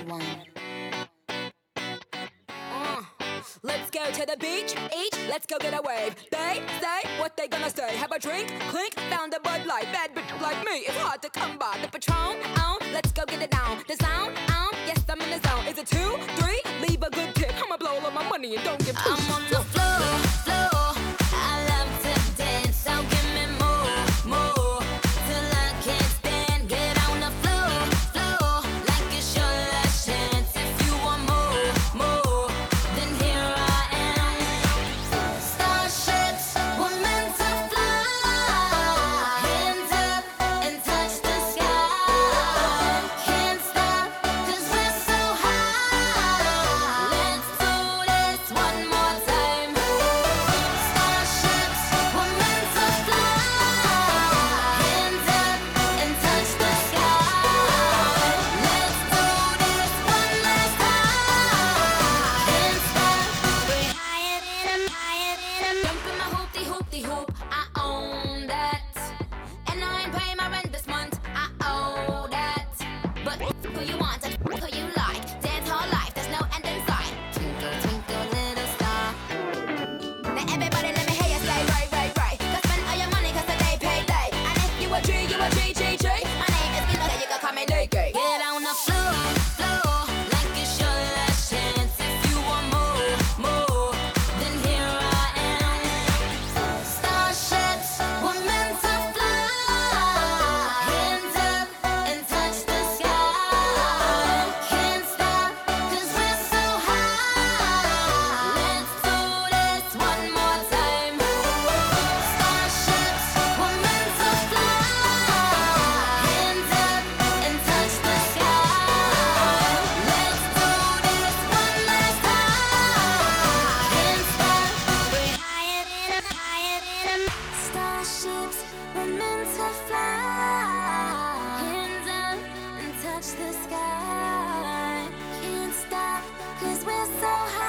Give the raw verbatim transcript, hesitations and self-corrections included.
one. Uh, let's go to the beach, each, let's go get a wave. They say what they gonna say. Have a drink, clink, found a Bud Light. Bad bitch like me, it's hard to come by. The Patron, on, let's go get it down. The sound, on, yes I'm in the zone. Is it two, three? Leave a good tip. I'ma blow all of my money and don't give two. I'm on the floor, floor. I love to dance, so give me more, more. Till I can't stand, get on the floor, floor. Like it's your last chance. If you want more, more, then here I am. Starships were meant to fly. Hands up and touch the sky. Can't stop 'cause we're so high. Let's do this one more time. Starships were meant to fly. Hands up and touch the sky. Let's do this one last time. Can't stop. We're higher than I'm higher than I'm. Jump in my hoopty hoopty hoop. I own that. And I ain't paying my rent this month. I owe that. But who you want and who you like. Dance all life, there's no end in sight. Twinkle, twinkle, little star. Now everybody let me hear you say right, right, right. Go spend all your money 'cause today payday. And if you a G, you a G, G, G. My name is Gino, you can call me Nicky. Get on the floor, floor. Like it's your last chance. If you want more, more, then here I am. Starships were meant to fly. Hands up and touch the sky. Can't stop 'cause we're so high. Let's do this one more time. Starships were meant to fly. Hands up and touch the sky. Let's do this one last time. Can't stop. We're higher than I'm higher than I'm. Starships were meant to fly. Hands up and touch the sky. Can't stop 'cause we're so high.